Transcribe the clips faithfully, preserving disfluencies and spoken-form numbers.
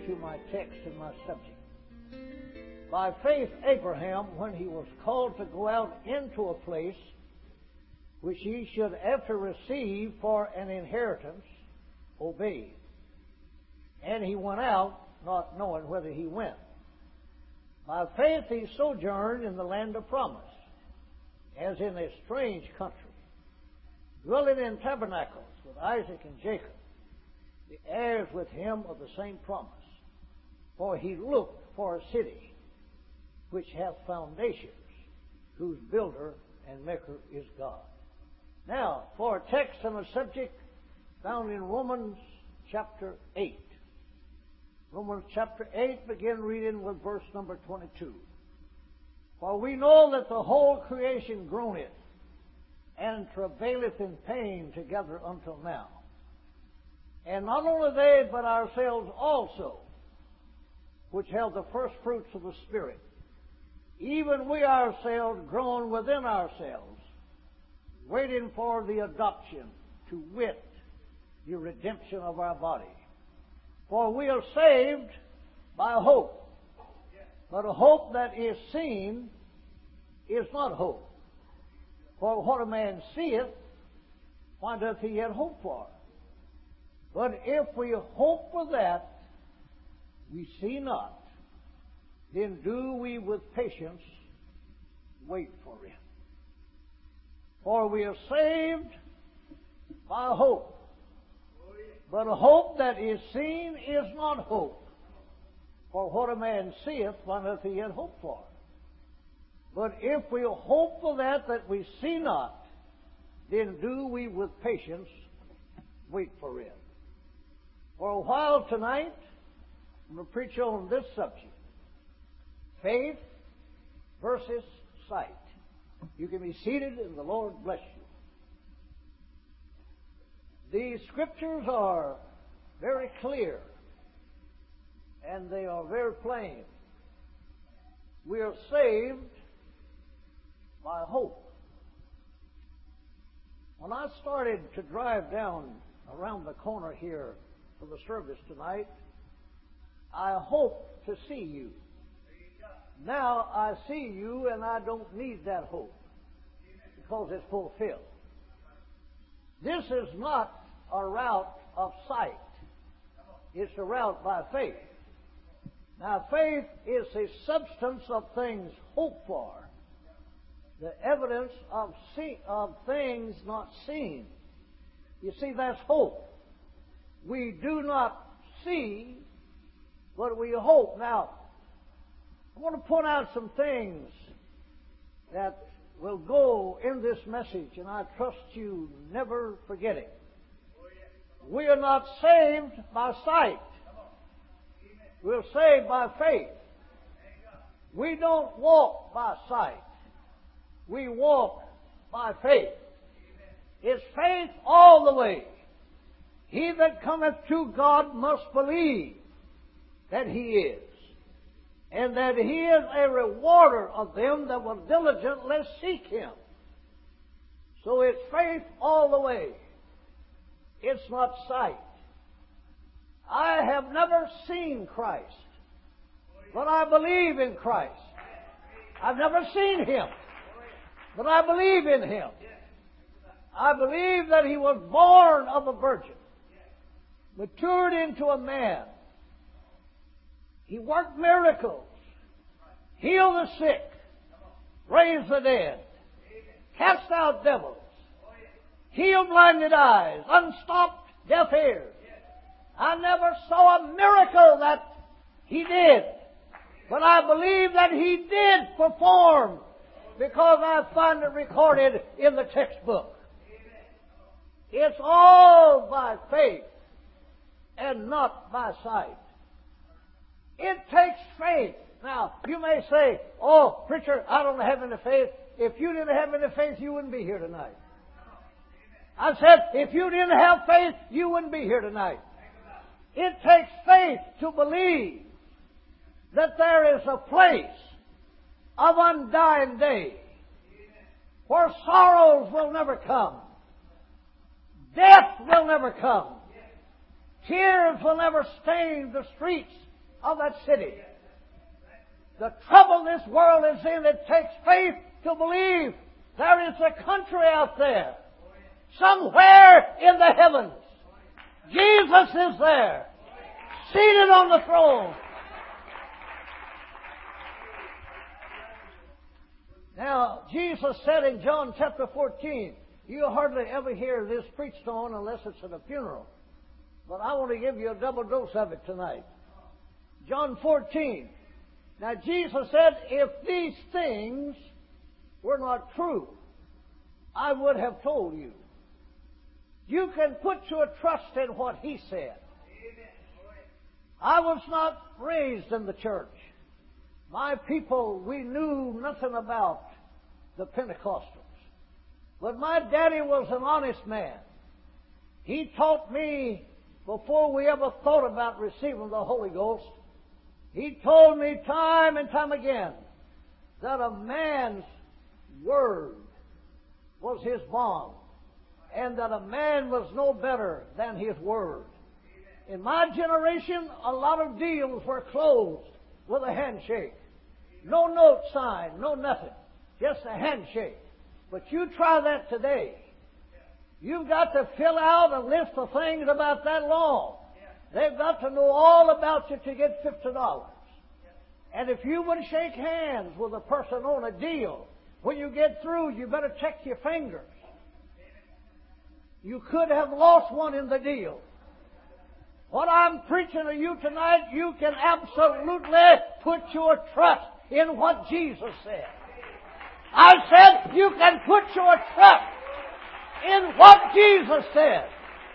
to my text and my subject. By faith, Abraham, when he was called to go out into a place which he should after receive for an inheritance, obeyed. And he went out, not knowing whither he went. By faith he sojourned in the land of promise, as in a strange country, dwelling in tabernacles with Isaac and Jacob, the heirs with him of the same promise. For he looked for a city which hath foundations, whose builder and maker is God. Now, for a text and a subject found in Romans chapter eight. Romans chapter eight, begin reading with verse number twenty-two. For we know that the whole creation groaneth and travaileth in pain together until now. And not only they, but ourselves also, which have the first fruits of the Spirit, even we ourselves groan within ourselves, waiting for the adoption, to wit, the redemption of our body. For we are saved by hope. But a hope that is seen is not hope. For what a man seeth, why doth he yet hope for? But if we hope for that we see not, then do we with patience wait for it. For we are saved by hope. But a hope that is seen is not hope. For what a man seeth, why doth he yet hope for? But if we hope for that that we see not, then do we with patience wait for it. For a while tonight, I'm going to preach on this subject. Faith versus sight. You can be seated and the Lord bless you. The Scriptures are very clear and they are very plain. We are saved by hope. When I started to drive down around the corner here for the service tonight, I hoped to see you. Now I see you and I don't need that hope because it's fulfilled. This is not a route of sight. It's a route by faith. Now faith is the substance of things hoped for, the evidence of see, of things not seen. You see, that's hope. We do not see, but we hope. Now, I want to point out some things that will go in this message, and I trust you never forget it. We are not saved by sight. We're saved by faith. We don't walk by sight. We walk by faith. It's faith all the way. He that cometh to God must believe that He is, and that He is a rewarder of them that will diligently seek Him. So it's faith all the way. It's not sight. I have never seen Christ, but I believe in Christ. I've never seen Him, but I believe in Him. I believe that He was born of a virgin, matured into a man. He worked miracles, healed the sick, raised the dead, cast out devils, healed blinded eyes, unstopped deaf ears. I never saw a miracle that He did, but I believe that He did perform because I find it recorded in the textbook. It's all by faith and not by sight. It takes faith. Now, you may say, oh, preacher, I don't have any faith. If you didn't have any faith, you wouldn't be here tonight. I said, if you didn't have faith, you wouldn't be here tonight. It takes faith to believe that there is a place of undying day where sorrows will never come. Death will never come. Tears will never stain the streets of that city. The trouble this world is in, it takes faith to believe there is a country out there, somewhere in the heavens. Jesus is there, seated on the throne. Now, Jesus said in John chapter fourteen, you hardly ever hear this preached on unless it's at a funeral. But I want to give you a double dose of it tonight. John fourteen. Now, Jesus said, if these things were not true, I would have told you. You can put your trust in what He said. I was not raised in the church. My people, we knew nothing about the Pentecostals. But my daddy was an honest man. He taught me, before we ever thought about receiving the Holy Ghost, he told me time and time again that a man's word was his bond, and that a man was no better than his word. In my generation, a lot of deals were closed with a handshake. No note signed, no nothing. Just a handshake. But you try that today. You've got to fill out a list of things about that long. They've got to know all about you to get fifty dollars. And if you would shake hands with a person on a deal, when you get through, you better check your fingers. You could have lost one in the deal. What I'm preaching to you tonight, you can absolutely put your trust in what Jesus said. I said you can put your trust in what Jesus said.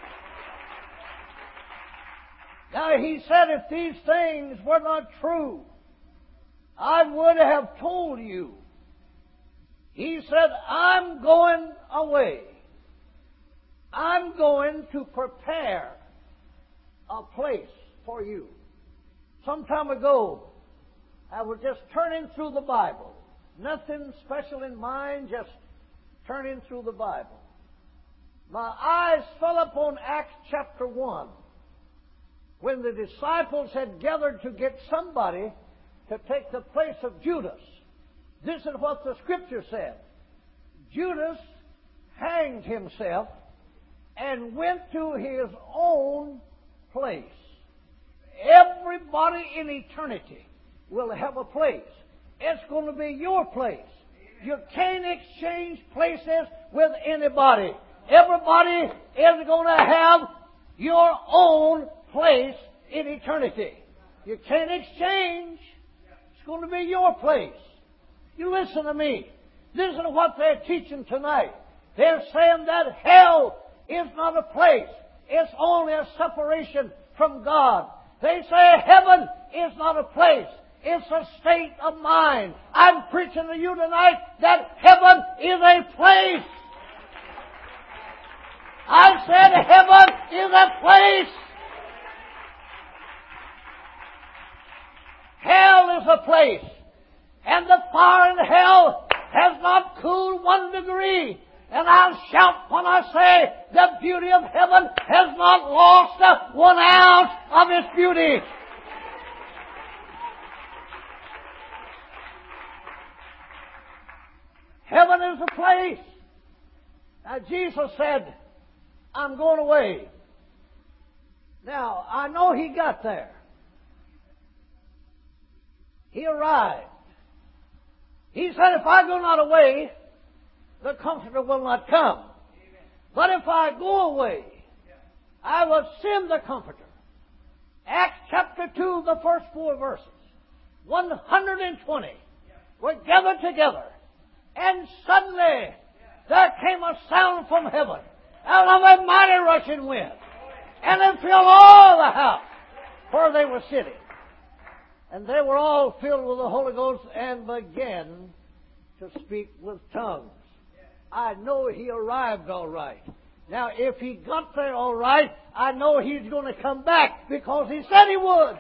Now, He said if these things were not true, I would have told you. He said, I'm going away. I'm going to prepare a place for you. Some time ago, I was just turning through the Bible. Nothing special in mind, just turning through the Bible. My eyes fell upon Acts chapter one, when the disciples had gathered to get somebody to take the place of Judas. This is what the Scripture said. Judas hanged himself and went to his own place. Everybody in eternity will have a place. It's going to be your place. You can't exchange places with anybody. Everybody is going to have your own place in eternity. You can't exchange. It's going to be your place. You listen to me. This is what they're teaching tonight. They're saying that hell is not a place. It's only a separation from God. They say heaven is not a place. It's a state of mind. I'm preaching to you tonight that heaven is a place. I said heaven is a place. Hell is a place. And the fire in hell has not cooled one degree. And I'll shout when I say the beauty of heaven has not lost one ounce of its beauty. Heaven is a place. Now Jesus said, I'm going away. Now, I know He got there. He arrived. He said, if I go not away, the Comforter will not come. But if I go away, I will send the Comforter. Acts chapter two, the first four verses. one hundred twenty were gathered together. And suddenly there came a sound from heaven out of a mighty rushing wind. And it filled all the house where they were sitting. And they were all filled with the Holy Ghost and began to speak with tongues. I know He arrived all right. Now, if He got there all right, I know He's going to come back because He said He would.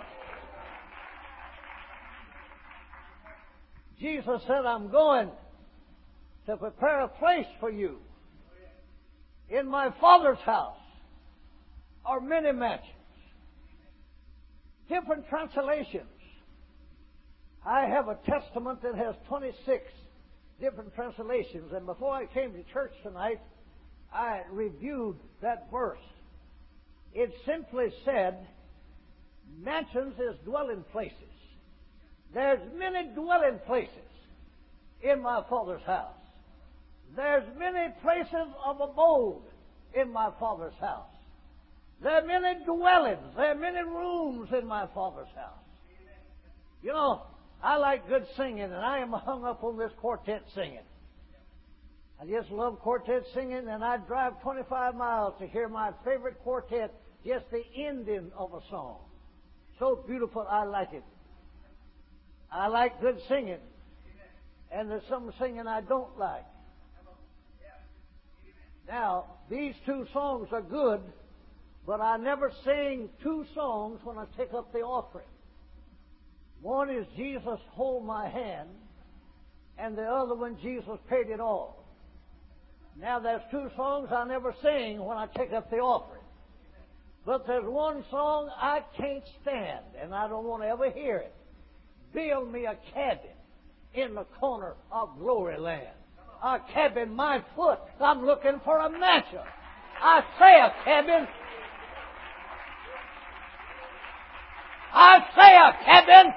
Jesus said, I'm going to prepare a place for you. In my Father's house are many mansions. different translations. I have a testament that has twenty-six different translations, and before I came to church tonight, I reviewed that verse. It simply said, mansions is dwelling places. There's many dwelling places in my Father's house. There's many places of abode in my Father's house. There are many dwellings. There are many rooms in my Father's house. You know, I like good singing, and I am hung up on this quartet singing. I just love quartet singing, and I drive twenty-five miles to hear my favorite quartet, just the ending of a song. So beautiful, I like it. I like good singing, and there's some singing I don't like. Now, these two songs are good, but I never sing two songs when I take up the offering. One is Jesus, Hold My Hand, and the other one, Jesus Paid It All. Now, there's two songs I never sing when I take up the offering. But there's one song I can't stand, and I don't want to ever hear it. Build me a cabin in the corner of Glory Land. A cabin, my foot. I'm looking for a mansion. I say a cabin. I say a cabin.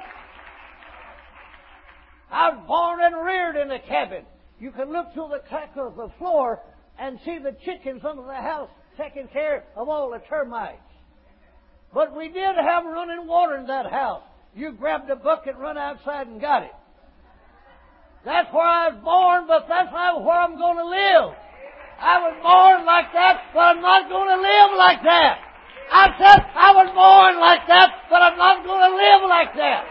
I was born and reared in a cabin. You can look through the crack of the floor and see the chickens under the house taking care of all the termites. But we did have running water in that house. You grabbed a bucket, run outside and got it. That's where I was born, but that's not where I'm going to live. I was born like that, but I'm not going to live like that. I said I was born like that, but I'm not going to live like that.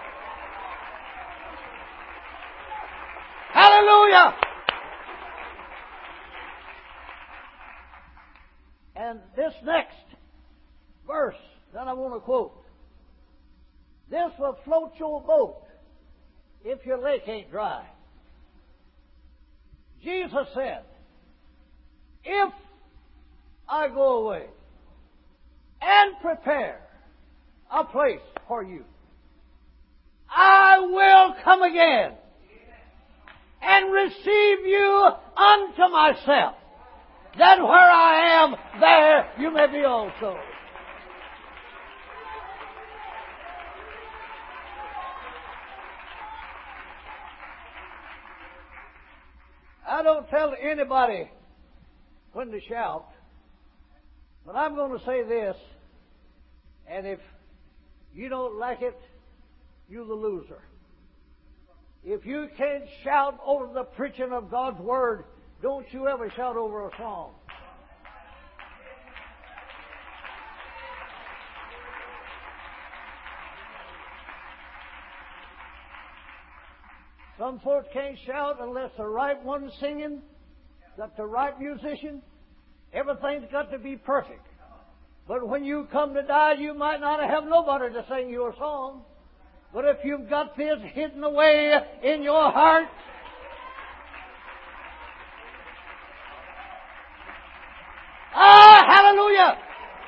Hallelujah! And this next verse that I want to quote, this will float your boat if your lake ain't dry. Jesus said, if I go away and prepare a place for you, I will come again and receive you unto myself, that where I am, there you may be also. I don't tell anybody when to shout, but I'm going to say this, and if you don't like it, you're the loser. If you can't shout over the preaching of God's Word, don't you ever shout over a song. Some folks can't shout unless the right one's singing, got the right musician. Everything's got to be perfect. But when you come to die, you might not have nobody to sing your song. But if you've got this hidden away in your heart, ah, hallelujah!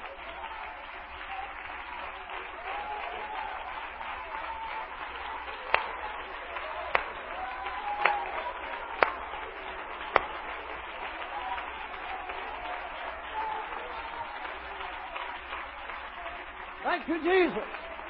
Thank you, Jesus.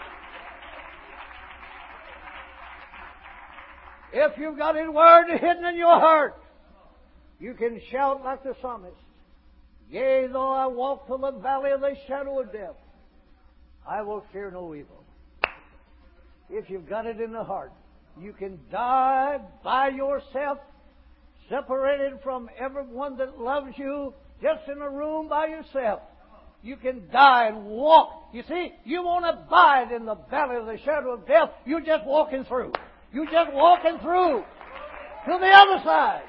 If you've got His Word hidden in your heart, you can shout like the psalmist. Yea, though I walk through the valley of the shadow of death, I will fear no evil. If you've got it in the heart, you can die by yourself, separated from everyone that loves you, just in a room by yourself. You can die and walk. You see, you won't abide in the valley of the shadow of death. You're just walking through. You're just walking through to the other side.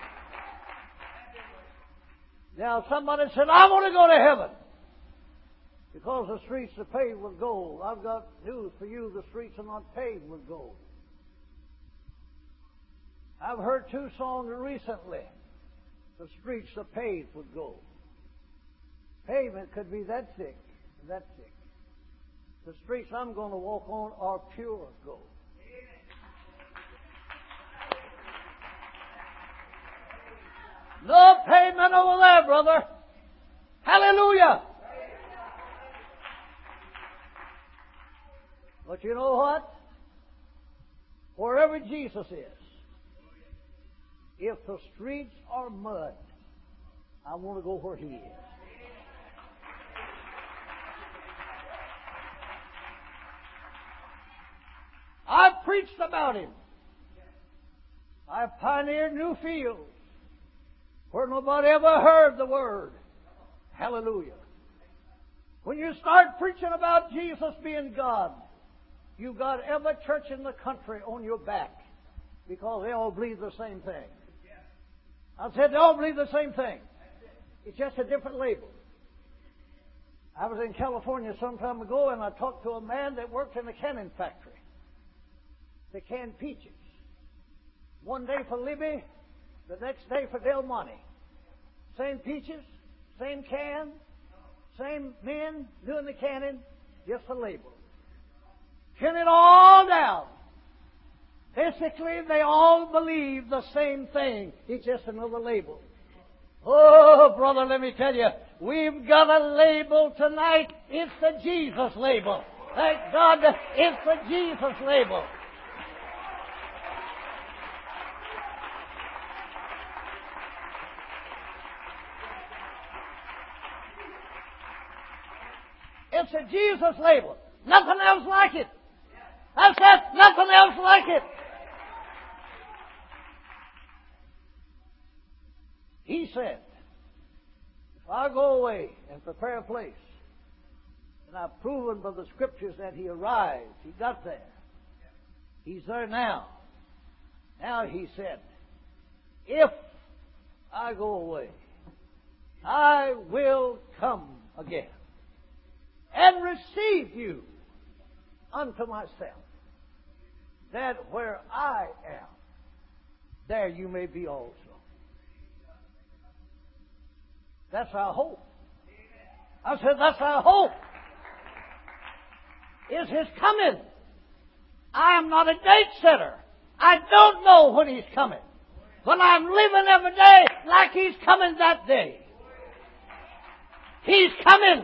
Now, somebody said, I want to go to heaven because the streets are paved with gold. I've got news for you. The streets are not paved with gold. I've heard two songs recently. The streets are paved with gold. Pavement could be that thick, that thick. The streets I'm going to walk on are pure gold. No payment over there, brother. Hallelujah. But you know what? Wherever Jesus is, if the streets are mud, I want to go where He is. I've preached about Him. I've pioneered new fields where nobody ever heard the Word. Hallelujah. When you start preaching about Jesus being God, you've got every church in the country on your back because they all believe the same thing. I said they all believe the same thing. It's just a different label. I was in California some time ago and I talked to a man that worked in a canning factory. They canned peaches. One day for Libby, the next day for Del Monte. Same peaches, same can, same men doing the canning, just a label. Pin it all down. Basically, they all believe the same thing. It's just another label. Oh, brother, let me tell you, we've got a label tonight. It's the Jesus label. Thank God, it's the Jesus label. It's a Jesus label. Nothing else like it. That's it. Nothing else like it. He said, if I go away and prepare a place, and I've proven by the Scriptures that He arrived, He got there. He's there now. Now He said, if I go away, I will come again and receive you unto myself, that where I am, there you may be also. That's our hope. I said, that's our hope. Is His coming. I am not a date setter. I don't know when He's coming. But I'm living every day like He's coming that day. He's coming.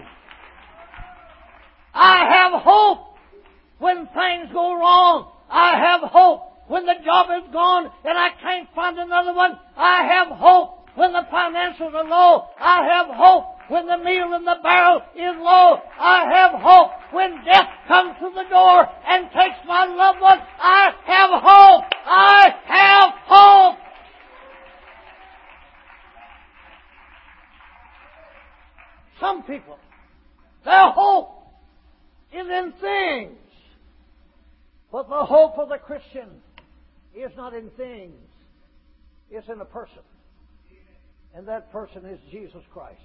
I have hope when things go wrong. I have hope when the job is gone and I can't find another one. I have hope when the financials are low. I have hope when the meal in the barrel is low. I have hope when death comes to the door and takes my loved one. I have hope. I have hope. Some people, their hope is in things. But the hope of the Christian is not in things. It's in a person. And that person is Jesus Christ.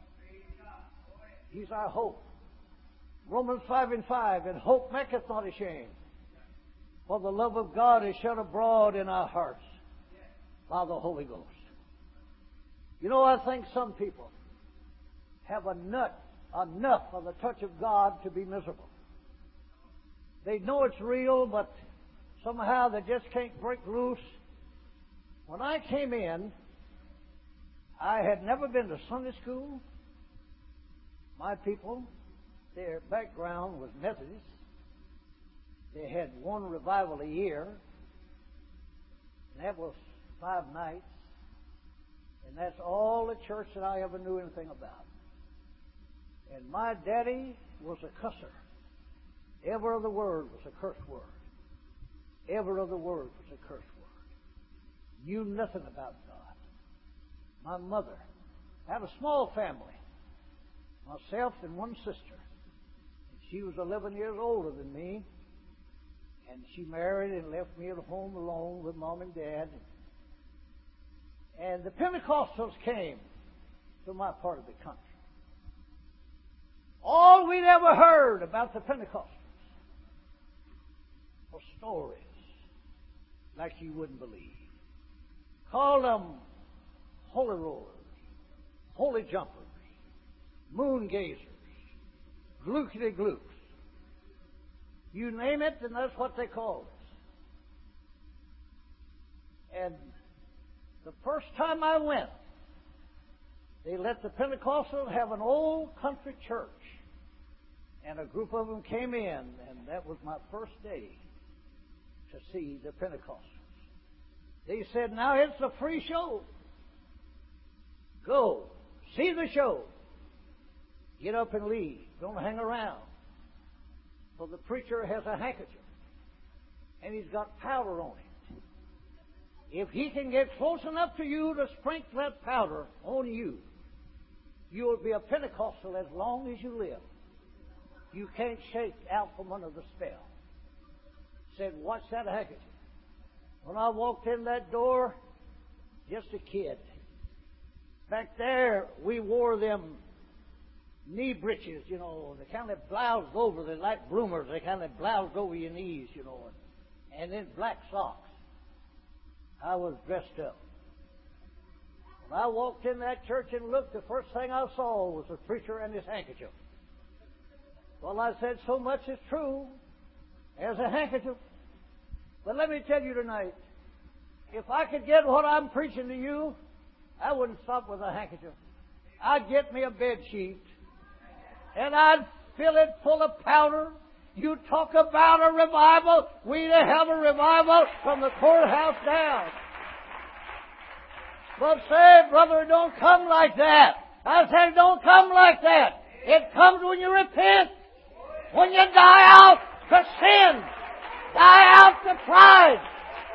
He's our hope. Romans five and five, and hope maketh not ashamed. For the love of God is shed abroad in our hearts by the Holy Ghost. You know, I think some people have a nut, enough of the touch of God to be miserable. They know it's real, but somehow they just can't break loose. When I came in, I had never been to Sunday school. My people, their background was Methodist. They had one revival a year, and that was five nights. And that's all the church that I ever knew anything about. And my daddy was a cusser. Every other word was a curse word. Every other word was a curse word. Knew nothing about God. My mother had a small family. Myself and one sister. And she was eleven years older than me. And she married and left me at home alone with Mom and Dad. And the Pentecostals came to my part of the country. All we'd ever heard about the Pentecostals were stories like you wouldn't believe. Call them holy rollers, holy jumpers, moon gazers, glookity glooks, You name it, and that's what they called us. And the first time I went, they let the Pentecostals have an old country church. And a group of them came in, and that was my first day to see the Pentecostals. They said, now it's a free show. Go. See the show. Get up and leave. Don't hang around. So the preacher has a handkerchief. And he's got powder on it. If he can get close enough to you to sprinkle that powder on you, you will be a Pentecostal as long as you live. You can't shake out from under the spell. Said, watch that handkerchief. When I walked in that door, just a kid. Back there, we wore them knee breeches, you know. They kind of bloused over. They're like bloomers. They kind of bloused over your knees, you know. And then black socks. I was dressed up. When I walked in that church and looked, the first thing I saw was the preacher and his handkerchief. Well, I said, so much is true. There's a handkerchief. But let me tell you tonight, if I could get what I'm preaching to you, I wouldn't stop with a handkerchief. I'd get me a bed sheet, and I'd fill it full of powder. You talk about a revival. We have a revival from the courthouse down. But say, brother, don't come like that. I said, don't come like that. It comes when you repent. When you die out to sin. Die out to pride.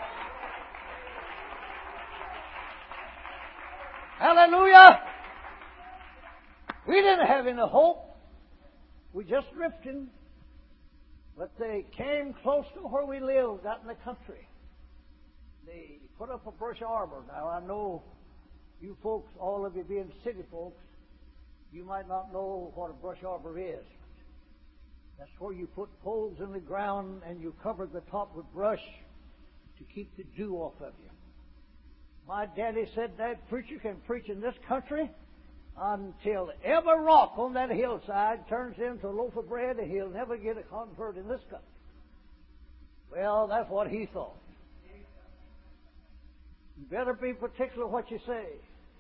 Hallelujah. We didn't have any hope. We just drifted. But they came close to where we lived, out in the country. They put up a brush arbor. Now, I know you folks, all of you being city folks, you might not know what a brush arbor is. That's where you put poles in the ground and you cover the top with brush to keep the dew off of you. My daddy said that preacher can preach in this country until every rock on that hillside turns into a loaf of bread and he'll never get a convert in this country. Well, that's what he thought. You better be particular what you say.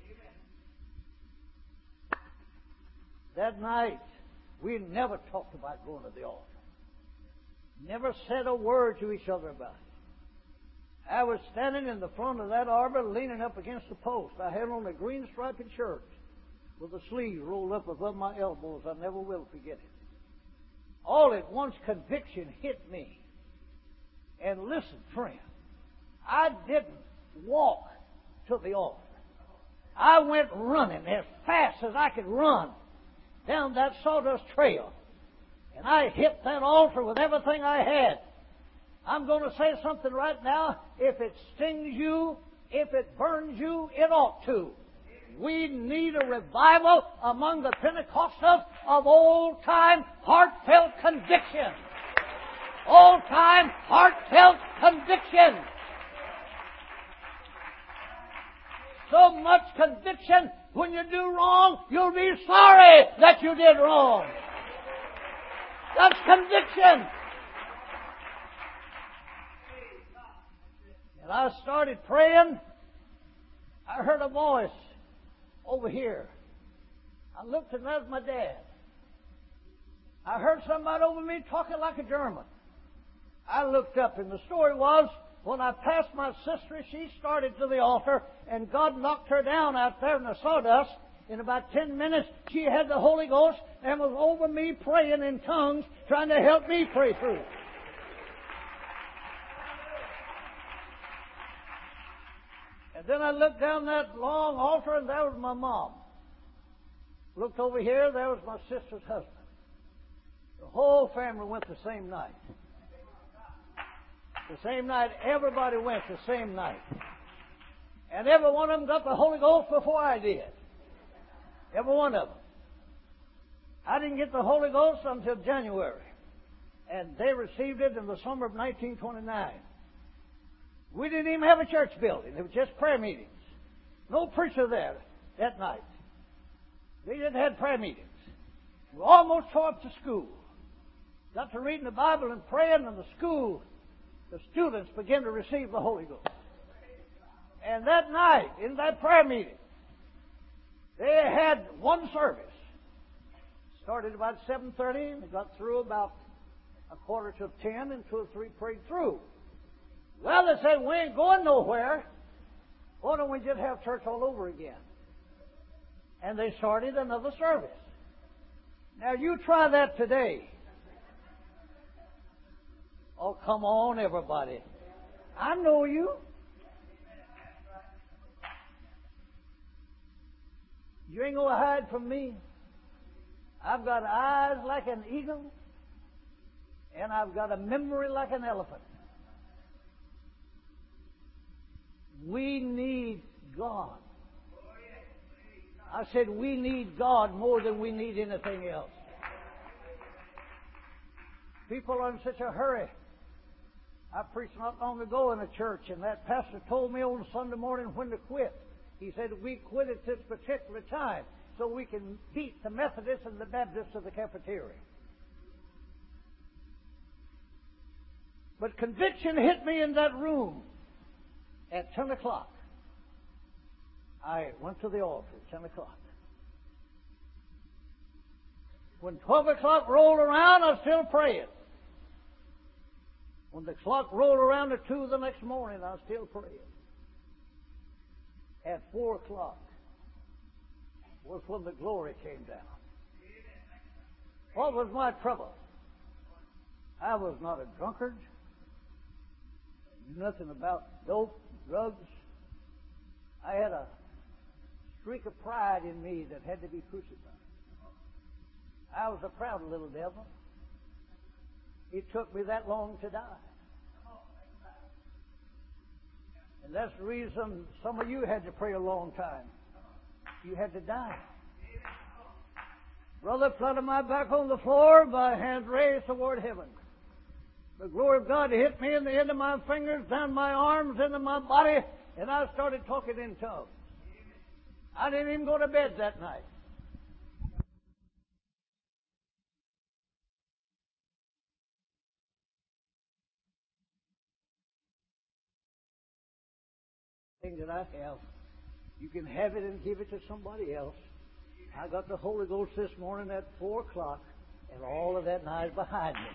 That night, we never talked about going to the altar. Never said a word to each other about it. I was standing in the front of that arbor leaning up against the post. I had on a green striped shirt with the sleeves rolled up above my elbows. I never will forget it. All at once conviction hit me. And listen, friend, I didn't walk to the altar. I went running as fast as I could run down that sawdust trail. And I hit that altar with everything I had. I'm going to say something right now. If it stings you, if it burns you, it ought to. We need a revival among the Pentecostals of old-time heartfelt conviction. Old-time heartfelt conviction. So much conviction, when you do wrong, you'll be sorry that you did wrong. That's conviction. And I started praying. I heard a voice over here. I looked and that was my dad. I heard somebody over me talking like a German. I looked up and the story was, when I passed my sister, she started to the altar and God knocked her down out there in the sawdust. In about ten minutes, she had the Holy Ghost and was over me praying in tongues, trying to help me pray through. And then I looked down that long altar and there was my mom. Looked over here, there was my sister's husband. The whole family went the same night. The same night, everybody went the same night. And every one of them got the Holy Ghost before I did. Every one of them. I didn't get the Holy Ghost until January. And they received it in the summer of nineteen twenty-nine. We didn't even have a church building. It was just prayer meetings. No preacher there that night. They just had prayer meetings. We almost tore up the school. got to reading the Bible and praying in the school, the students began to receive the Holy Ghost. And that night, in that prayer meeting, they had one service. Started about seven thirty and got through about a quarter to ten, and two or three prayed through. Well, they said, we ain't going nowhere. Why don't we just have church all over again? And they started another service. Now you try that today. Oh, come on, everybody. I know you. You ain't going to hide from me. I've got eyes like an eagle, and I've got a memory like an elephant. We need God. I said we need God more than we need anything else. People are in such a hurry. I preached not long ago in a church, and that pastor told me on Sunday morning when to quit. He said, we quit at this particular time so we can beat the Methodists and the Baptists of the cafeteria. But conviction hit me in that room at ten o'clock. I went to the altar at ten o'clock. When twelve o'clock rolled around, I was still praying. When the clock rolled around to two the next morning, I was still praying. At four o'clock was when the glory came down. What was my trouble? I was not a drunkard. Nothing about dope, drugs. I had a streak of pride in me that had to be crucified. I was a proud little devil. It took me that long to die. And that's the reason some of you had to pray a long time. You had to die. Brother, flat on my back on the floor, my hands raised toward heaven. The glory of God hit me in the end of my fingers, down my arms, into my body, and I started talking in tongues. I didn't even go to bed that night. Thing that I have, you can have it and give it to somebody else. I got the Holy Ghost this morning at four o'clock, and all of that night behind me.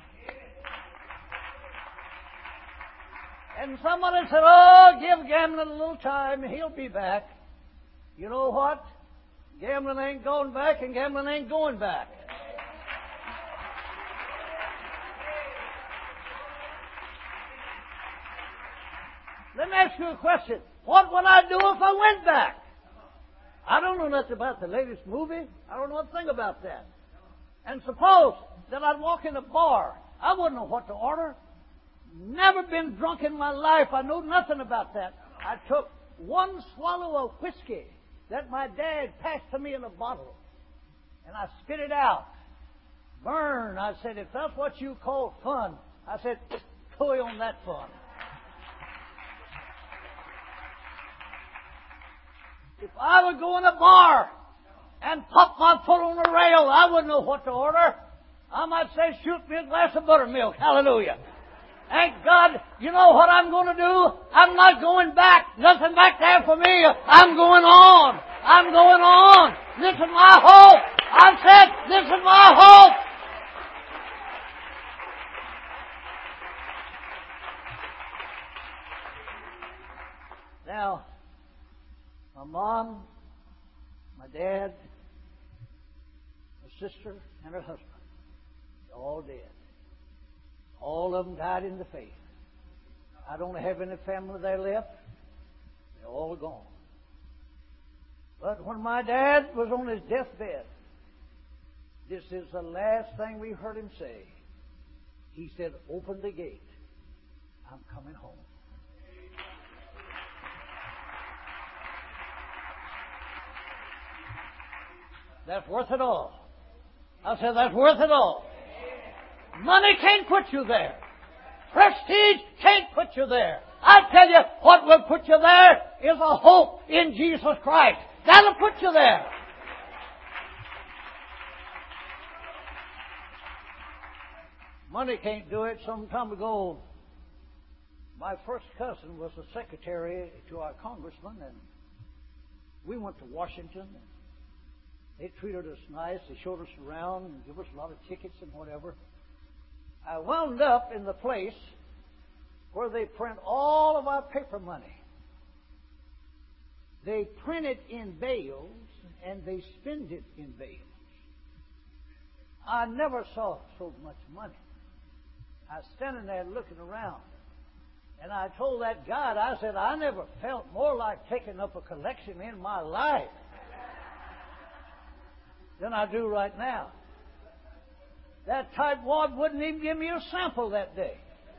And somebody said, oh, give Gamblin a little time, he'll be back. You know what? Gamblin ain't going back, and Gamblin ain't going back. Let me ask you a question. What would I do if I went back? I don't know nothing about the latest movie. I don't know a thing about that. And suppose that I'd walk in a bar. I wouldn't know what to order. Never been drunk in my life. I know nothing about that. I took one swallow of whiskey that my dad passed to me in a bottle, and I spit it out. Burn. I said, if that's what you call fun, I said, toy on that fun. If I would go in a bar and pop my foot on the rail, I wouldn't know what to order. I might say, shoot me a glass of buttermilk. Hallelujah. Thank God, you know what I'm going to do? I'm not going back. Nothing back there for me. I'm going on. I'm going on. This is my hope. I said, this is my hope. Now, my mom, my dad, my sister, and her husband, they're all dead. All of them died in the faith. I don't have any family there left. They're all gone. But when my dad was on his deathbed, this is the last thing we heard him say. He said, open the gate. I'm coming home. That's worth it all. I said, that's worth it all. Money can't put you there. Prestige can't put you there. I tell you, what will put you there is a hope in Jesus Christ. That'll put you there. Money can't do it. Some time ago, my first cousin was the secretary to our congressman, and we went to Washington. They treated us nice. They showed us around and gave us a lot of tickets and whatever. I wound up in the place where they print all of our paper money. They print it in bales, and they spend it in bales. I never saw so much money. I was standing there looking around, and I told that guide, I said, I never felt more like taking up a collection in my life than I do right now. That tightwad wouldn't even give me a sample that day.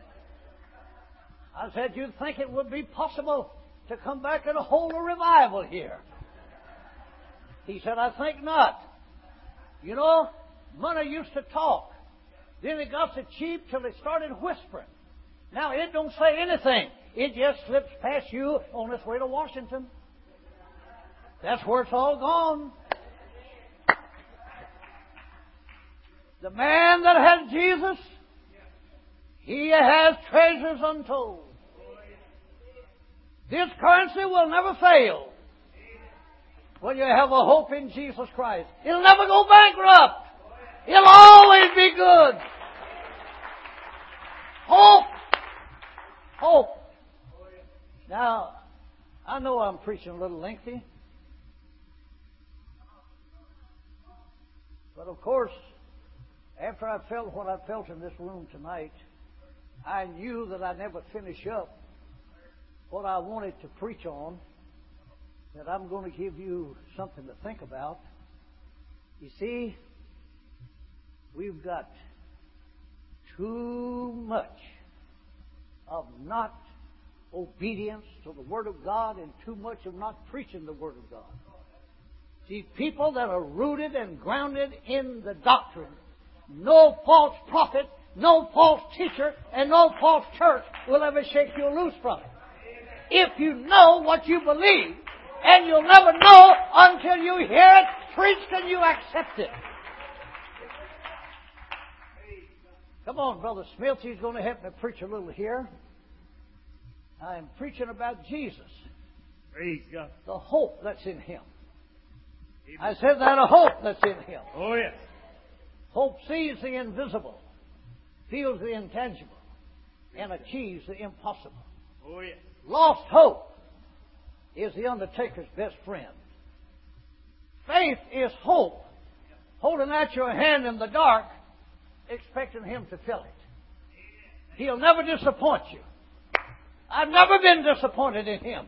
I said, you'd think it would be possible to come back and hold a revival here. He said, I think not. You know, money used to talk. Then it got so cheap till it started whispering. Now it don't say anything. It just slips past you on its way to Washington. That's where it's all gone. The man that has Jesus, he has treasures untold. This currency will never fail when you have a hope in Jesus Christ. It'll never go bankrupt. It'll always be good. Hope. Hope. Now, I know I'm preaching a little lengthy. But of course, after I felt what I felt in this room tonight, I knew that I'd never finish up what I wanted to preach on, that I'm going to give you something to think about. You see, we've got too much of not obedience to the Word of God and too much of not preaching the Word of God. See, people that are rooted and grounded in the doctrine, no false prophet, no false teacher, and no false church will ever shake you loose from it. If you know what you believe, and you'll never know until you hear it preached and you accept it. Come on, Brother Smith, he's going to help me preach a little here. I am preaching about Jesus. Praise God. The hope that's in Him. Amen. I said that, a hope that's in Him. Oh, yes. Hope sees the invisible, feels the intangible, and achieves the impossible. Oh, yes. Lost hope is the undertaker's best friend. Faith is hope, holding out your hand in the dark, expecting Him to fill it. He'll never disappoint you. I've never been disappointed in Him.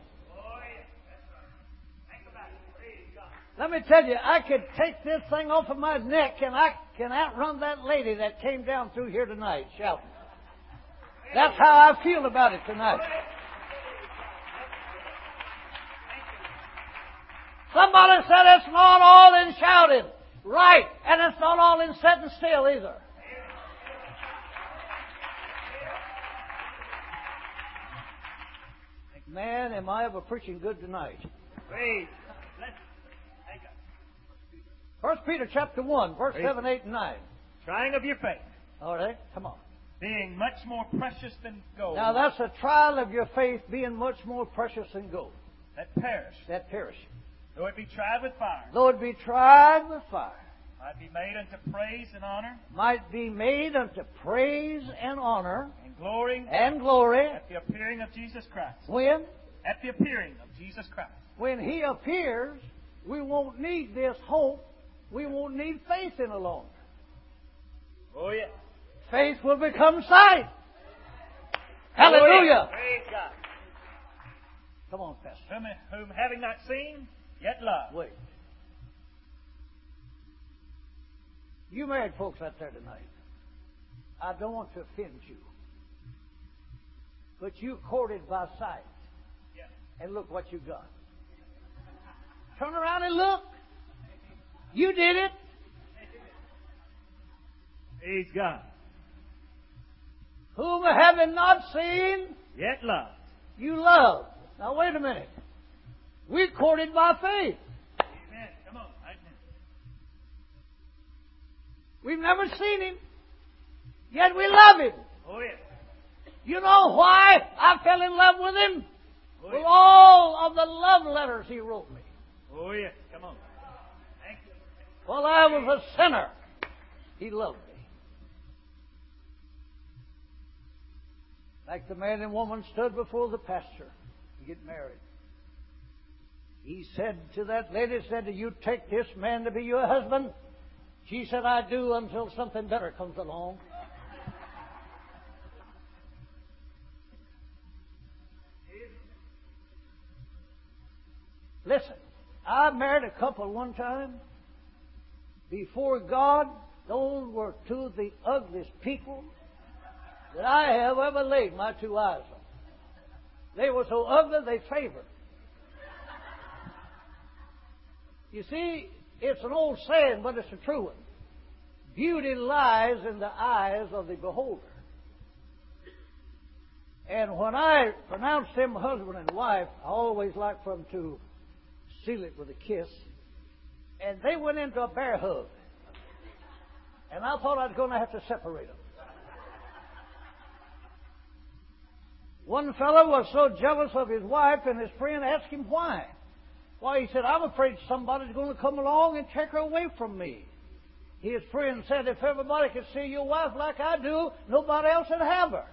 Let me tell you, I could take this thing off of my neck and I can outrun that lady that came down through here tonight shouting. That's how I feel about it tonight. Somebody said it's not all in shouting. Right. And it's not all in sitting still either. Man, am I ever preaching good tonight? Praise. First Peter chapter one, verse Praise. seven, eight, and nine. Trying of your faith, All right, come on. being much more precious than gold, Now that's a trial of your faith being much more precious than gold. that perish, That perish. though it be tried with fire, Though it be tried with fire, might be made unto praise and honor might be made unto praise and honor and glory and glory. at the appearing of Jesus Christ. When? At the appearing of Jesus Christ. When He appears, we won't need this hope. We won't need faith any longer. Oh, yes. Faith will become sight. Hallelujah. Oh, yes. Praise God. Come on, Pastor. Whom, whom having not seen, yet love. Wait. You married folks out there tonight, I don't want to offend you, but you courted by sight. Yes. And look what you got. Turn around and look. You did it. Praise God. Whom having not seen, Yet love. you love. Now wait a minute. We courted by faith. Amen. Come on. Right now. We've never seen Him. Yet we love Him. Oh, yes. You know why I fell in love with Him? Oh, With yes. all of the love letters He wrote me. Oh, yes. Come on. Thank you. While I was a sinner, He loved me. Like the man and woman stood before the pastor to get married. He said to that lady, said, "Do you take this man to be your husband?" She said, "I do until something better comes along." Listen, I married a couple one time. Before God, those were two of the ugliest people that I have ever laid my two eyes on. They were so ugly they favored. You see, it's an old saying, but it's a true one. Beauty lies in the eyes of the beholder. And when I pronounce them husband and wife, I always like for them to seal it with a kiss. And they went into a bear hug. And I thought I was going to have to separate them. One fellow was so jealous of his wife, and his friend asked him why. Why, he said, "I'm afraid somebody's going to come along and take her away from me." His friend said, "If everybody could see your wife like I do, nobody else would have her."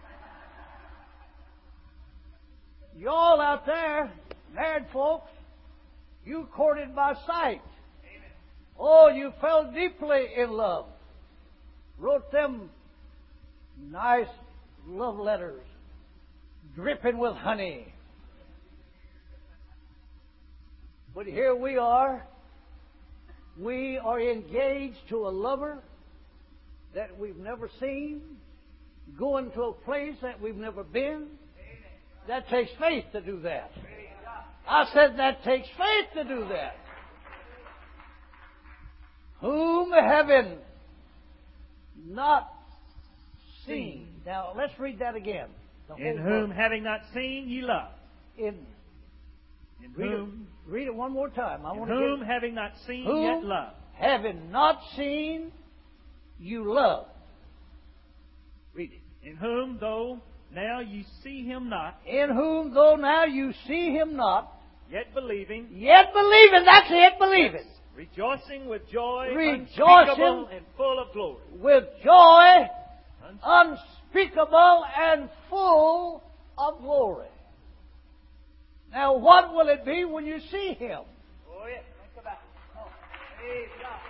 Y'all out there, married folks, you courted by sight. Oh, you fell deeply in love. Wrote them nice love letters, dripping with honey. But here we are. We are engaged to a lover that we've never seen, going to a place that we've never been. That takes faith to do that. I said that takes faith to do that. Whom having not seen. Now, let's read that again. The In whole whom, verse. having not seen, ye love. In, In read, whom, it, read it one more time. I in want to whom, get, having not seen, whom, yet love. having not seen, you love. Read it. In whom, though now ye see him not, In whom, though now you see him not, yet believing, yet believing. That's it, believing. rejoicing with joy Rejoicing unspeakable and full of glory. With joy Uns- unspeakable and full of glory. Now, what will it be when you see Him? Oh, yes. Think about it. Come on. Praise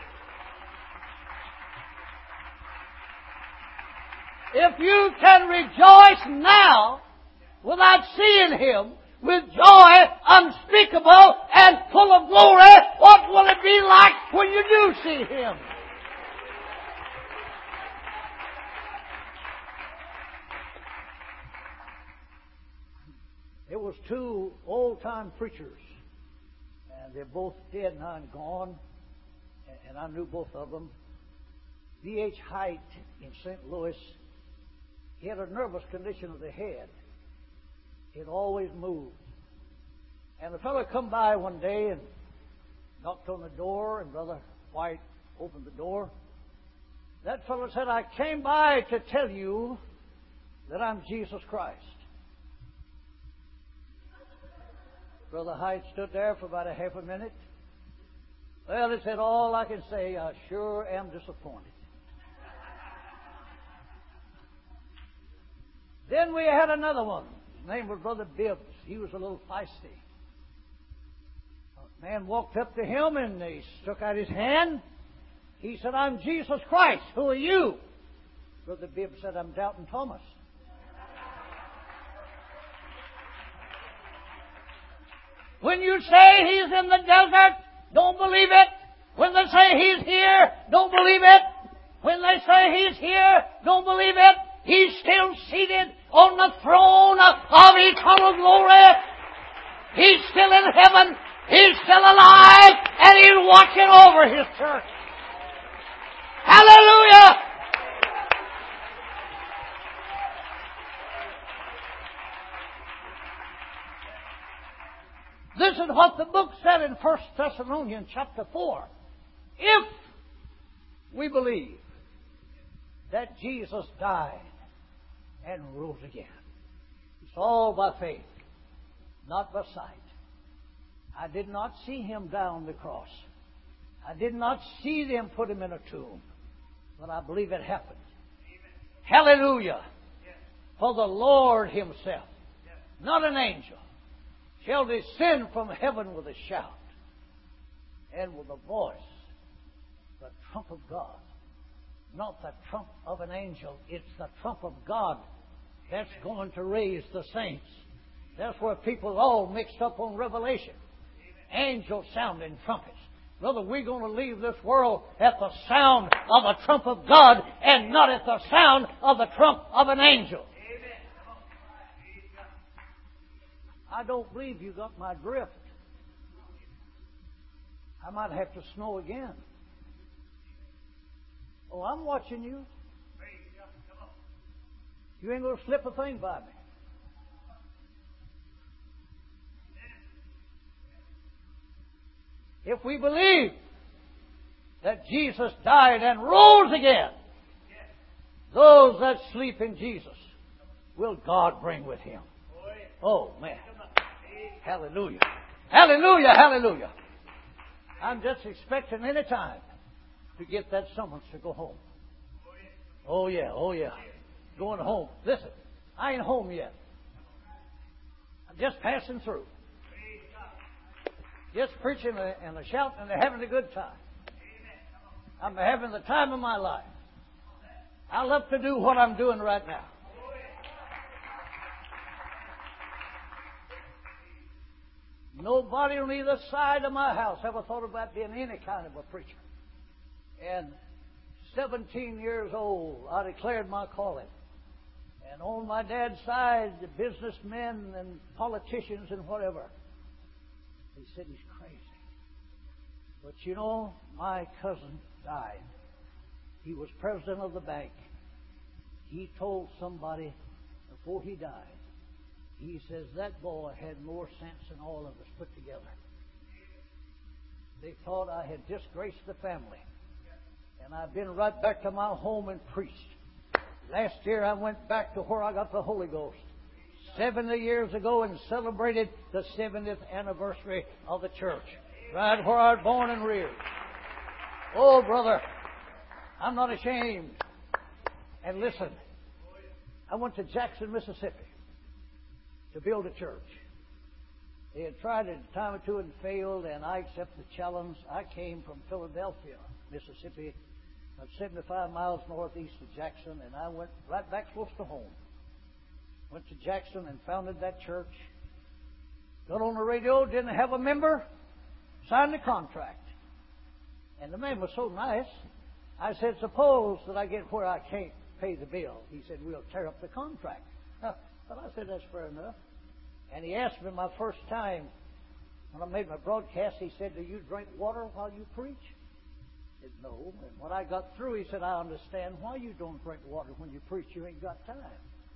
God. If you can rejoice now without seeing Him, with joy unspeakable and full of glory, what will it be like when you do see Him? There was two old-time preachers, and they're both dead now and gone, and I knew both of them. D H Height in Saint Louis, he had a nervous condition of the head. It always moved. And the fellow come by one day and knocked on the door, and Brother White opened the door. That fellow said, "I came by to tell you that I'm Jesus Christ." Brother Hyde stood there for about a half a minute. "Well," he said, "all I can say, I sure am disappointed." Then we had another one. His name was Brother Bibbs. He was a little feisty. A man walked up to him and he stuck out his hand. He said, "I'm Jesus Christ. Who are you?" Brother Bibbs said, "I'm Doubting Thomas." When you say He's in the desert, don't believe it. When they say He's here, don't believe it. When they say He's here, don't believe it. He's still seated on the throne of eternal glory. He's still in heaven. He's still alive. And He's watching over His church. Hallelujah! This is what the book said in First Thessalonians chapter four. If we believe. that Jesus died and rose again. It's all by faith, not by sight. I did not see Him die on the cross. I did not see them put Him in a tomb. But I believe it happened. Amen. Hallelujah. Yes. For the Lord Himself, yes, not an angel, shall descend from heaven with a shout and with a voice, the trump of God. Not the trump of an angel. It's the trump of God that's going to raise the saints. That's where people are all mixed up on Revelation. Angels sounding trumpets. Brother, we're going to leave this world at the sound of the trump of God and not at the sound of the trump of an angel. I don't believe you got my drift. I might have to snow again. Oh, I'm watching you. You ain't going to slip a thing by me. If we believe that Jesus died and rose again, those that sleep in Jesus will God bring with Him. Oh, man. Hallelujah. Hallelujah, hallelujah. I'm just expecting any time to get that summons to go home. Oh, yeah, oh, yeah. Going home. Listen, I ain't home yet. I'm just passing through. Just preaching and a shouting and having a good time. I'm having the time of my life. I love to do what I'm doing right now. Nobody on either side of my house ever thought about being any kind of a preacher. And seventeen years old, I declared my calling. And on my dad's side, the businessmen and politicians and whatever, they said he's crazy. But you know, my cousin died. He was president of the bank. He told somebody before he died, he says, that boy had more sense than all of us put together. They thought I had disgraced the family. And I've been right back to my home and preached. Last year I went back to where I got the Holy Ghost. seventy years ago and celebrated the seventieth anniversary of the church. Right where I was born and reared. Oh, brother, I'm not ashamed. And listen, I went to Jackson, Mississippi to build a church. They had tried it a time or two and failed, and I accepted the challenge. I came from Philadelphia, Mississippi, about seventy-five miles northeast of Jackson, and I went right back close to home. Went to Jackson and founded that church. Got on the radio, didn't have a member, signed the contract. And the man was so nice. I said, suppose that I get where I can't pay the bill. He said, we'll tear up the contract. But I said, that's fair enough. And he asked me my first time, when I made my broadcast, he said, do you drink water while you preach? I said, no. And when I got through, he said, I understand why you don't drink water when you preach. You ain't got time.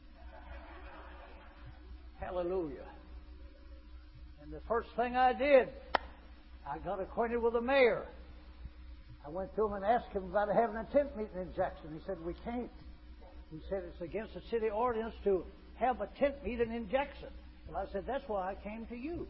Hallelujah. And the first thing I did, I got acquainted with the mayor. I went to him and asked him about having a tent meeting in Jackson. He said, we can't. He said, it's against the city ordinance to have a tent meeting in Jackson. Well, I said, that's why I came to you.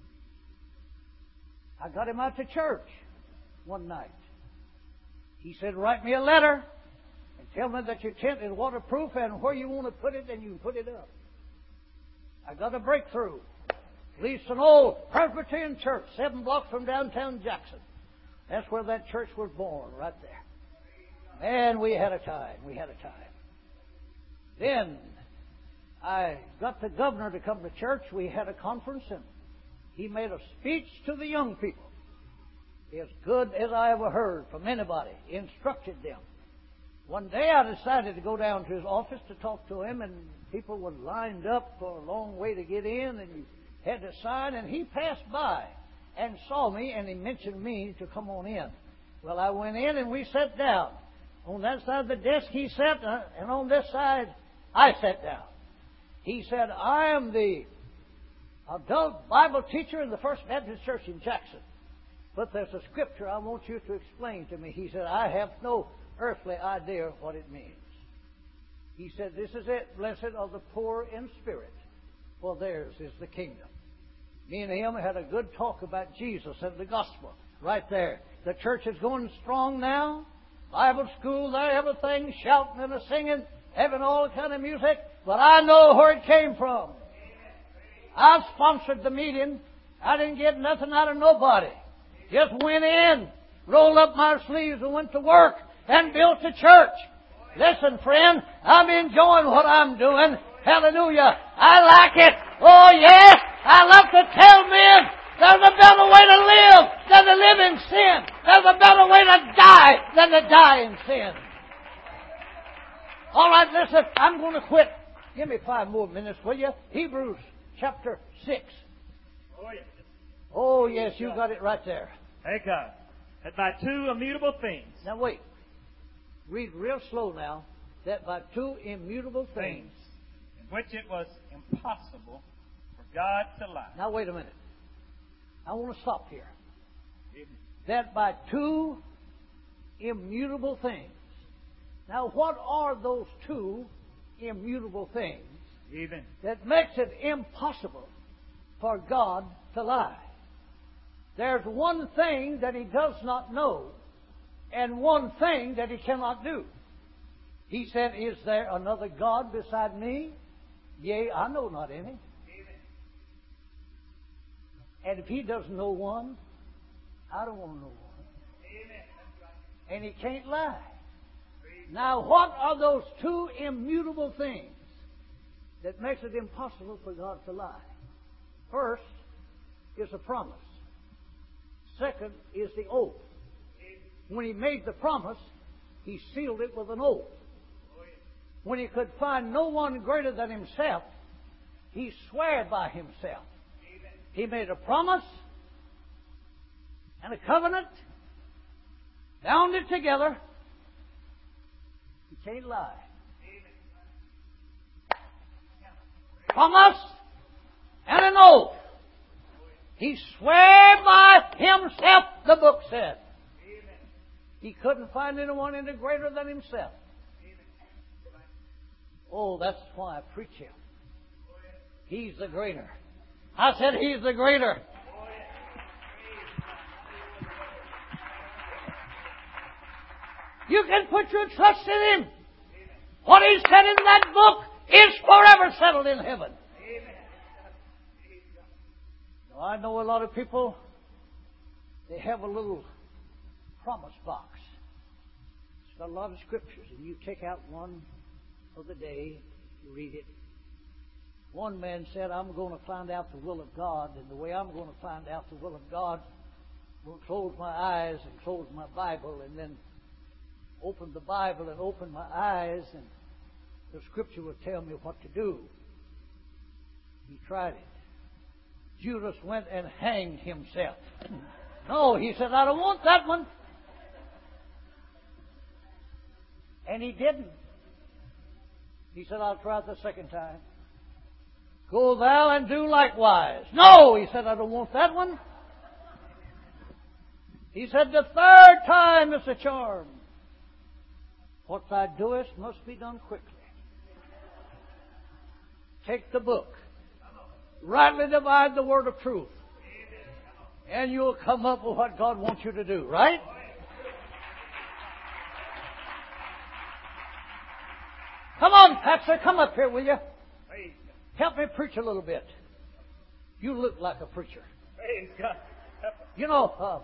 I got him out to church one night. He said, write me a letter and tell me that your tent is waterproof and where you want to put it, and you can put it up. I got a breakthrough. Leased an old Presbyterian church seven blocks from downtown Jackson. That's where that church was born, right there. Man, we had a time. We had a time. Then I got the governor to come to church. We had a conference, and he made a speech to the young people. As good as I ever heard from anybody. He instructed them. One day I decided to go down to his office to talk to him, and people were lined up for a long way to get in, and you had to sign, and he passed by and saw me, and he mentioned me to come on in. Well, I went in, and we sat down. On that side of the desk he sat, and on this side I sat down. He said, I am the adult Bible teacher in the First Baptist Church in Jackson. But there's a scripture I want you to explain to me. He said, I have no earthly idea what it means. He said, this is it. Blessed are the poor in spirit, for theirs is the kingdom. Me and him had a good talk about Jesus and the gospel right there. The church is going strong now. Bible school there, everything, shouting and a singing, having all kind of music. But I know where it came from. I sponsored the meeting. I didn't get nothing out of nobody. Just went in, rolled up my sleeves and went to work and built a church. Listen, friend, I'm enjoying what I'm doing. Hallelujah. I like it. Oh, yes. I love to tell men there's a better way to live than to live in sin. There's a better way to die than to die in sin. All right, listen, I'm going to quit. Give me five more minutes, will you? Hebrews chapter six. Oh, yes. Oh, yes, you got it right there. Thank God. That by two immutable things. Now, wait. Read real slow now. That by two immutable things. Things in which it was impossible for God to lie. Now, wait a minute. I want to stop here. That by two immutable things. Now, what are those two immutable things Even. that makes it impossible for God to lie? There's one thing that He does not know, and one thing that He cannot do. He said, is there another God beside me? Yea, I know not any. Amen. And if He doesn't know one, I don't want to know one. Amen. And He can't lie. Now, what are those two immutable things that makes it impossible for God to lie? First is a promise. Second is the oath. When He made the promise, He sealed it with an oath. When He could find no one greater than Himself, He swore by Himself. He made a promise and a covenant, bound it together. He can't lie. Promise and an oath. He swore by Himself, the book said. He couldn't find anyone any greater than Himself. Oh, that's why I preach Him. He's the greater. I said He's the greater. You can put your trust in Him. What He said in that book is forever settled in heaven. Now, I know a lot of people, they have a little promise box. It's got a lot of scriptures, and you take out one for the day, you read it. One man said, I'm going to find out the will of God, and the way I'm going to find out the will of God, I'm going to close my eyes and close my Bible, and then open the Bible and open my eyes, and the Scripture will tell me what to do. He tried it. Judas went and hanged himself. No, he said, I don't want that one. And he didn't. He said, I'll try it the second time. Go thou and do likewise. No, he said, I don't want that one. He said, the third time is the charm. What thou doest must be done quickly. Take the book. Rightly divide the word of truth. And you'll come up with what God wants you to do, right? Come on, Pastor, come up here, will you? Help me preach a little bit. You look like a preacher. Praise God. You know, uh,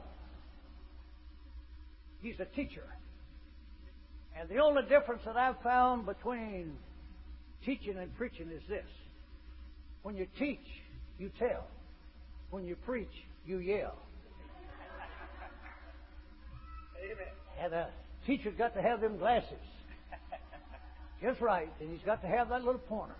he's a teacher. And the only difference that I've found between teaching and preaching is this. When you teach, you tell. When you preach, you yell. Amen. And a teacher's got to have them glasses. Just right. And he's got to have that little pointer.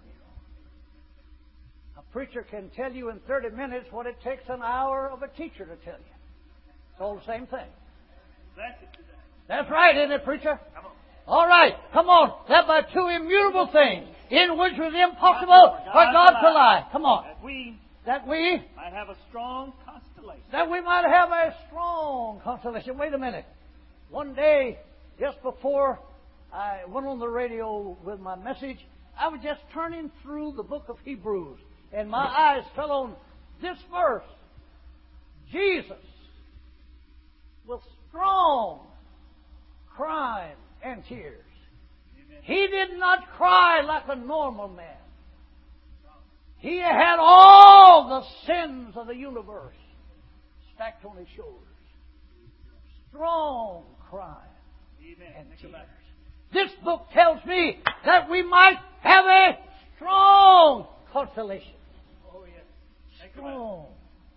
A preacher can tell you in thirty minutes what it takes an hour of a teacher to tell you. It's all the same thing. That's right, isn't it, preacher? Come on. All right, come on. That by two immutable things, in which was impossible for God to lie. Come on. That we That we might have a strong constellation. that we might have a strong consolation. Wait a minute. One day, just before I went on the radio with my message. I was just turning through the book of Hebrews, and my eyes fell on this verse. Jesus, with strong crying and tears. He did not cry like a normal man. He had all the sins of the universe stacked on his shoulders. Strong crying and tears. This book tells me that we might have a strong consolation. Strong.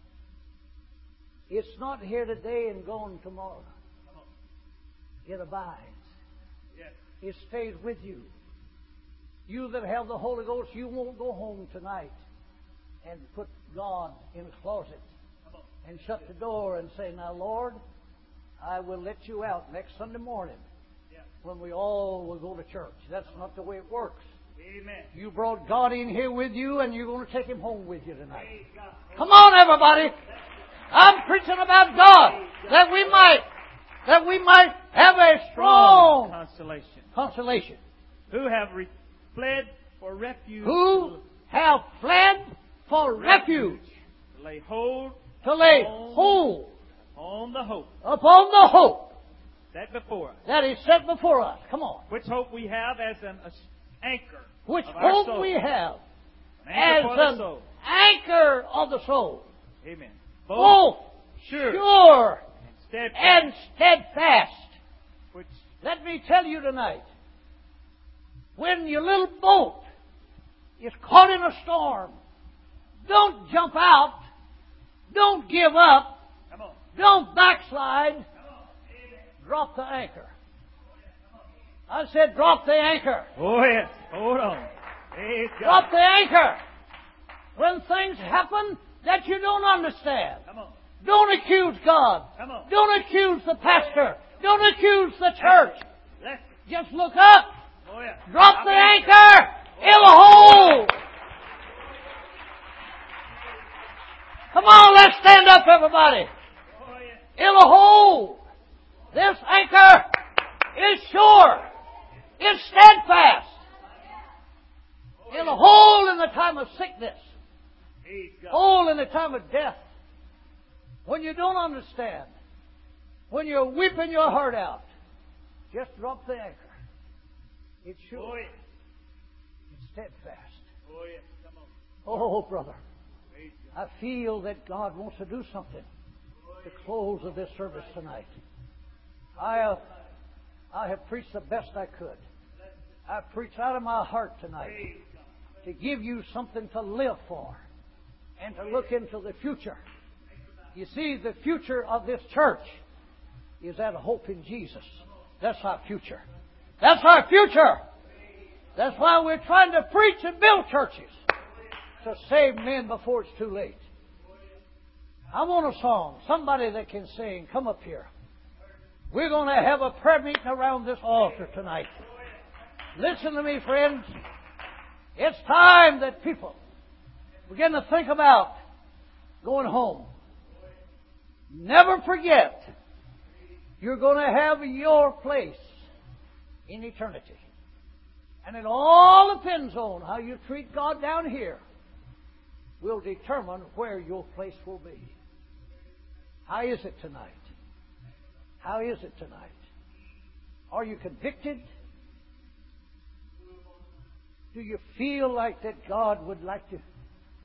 It's not here today and gone tomorrow. It abides. It stays with you. You that have the Holy Ghost, you won't go home tonight and put God in a closet and shut the door and say, now, Lord, I will let you out next Sunday morning when we all will go to church. That's not the way it works. Amen. You brought God in here with you, and you're going to take Him home with you tonight. Come on, everybody. I'm preaching about God, that we might, that we might have a strong consolation. Consolation. Who have re- fled for refuge. Who have fled for refuge. To lay hold. To lay on, hold. On the hope. Upon the hope. Set before us. That is set before us. Come on. Which hope we have as an anchor. Which of our hope soul. we have An anchor as for the an soul. anchor of the soul. Amen. Both, Both sure, sure and steadfast. and steadfast. Which, let me tell you tonight, when your little boat is caught in a storm, don't jump out. Don't give up. come on. Don't backslide. Come on. Drop the anchor. I said drop the anchor. Oh, yes. Hold on. Praise God. Drop the anchor. When things happen that you don't understand, Come on. don't accuse God. Come on. Don't accuse the pastor. Don't accuse the church. Let's, Just look up. oh, yeah. Drop the anchor. anchor in the hole. Come on, let's stand up, everybody. Oh, yeah. In the hole. This anchor is sure. It's steadfast. In the hole in the time of sickness. Praise God. Hole in the time of death. When you don't understand. When you're weeping your heart out. Just drop the anchor. It's sure. Oh, yeah. It's steadfast. Oh, yeah. Come on. Oh, brother. Praise God. I feel that God wants to do something to close of this service tonight. I have, I have preached the best I could. I've preached out of my heart tonight to give you something to live for and to look into the future. You see, the future of this church is that hope in Jesus. That's our future. That's our future. That's why we're trying to preach and build churches to save men before it's too late. I want a song. Somebody that can sing. Come up here. We're going to have a prayer meeting around this altar tonight. Listen to me, friends. It's time that people begin to think about going home. Never forget, you're going to have your place in eternity. And it all depends on how you treat God down here will determine where your place will be. How is it tonight? How is it tonight? Are you convicted? Do you feel like that God would like to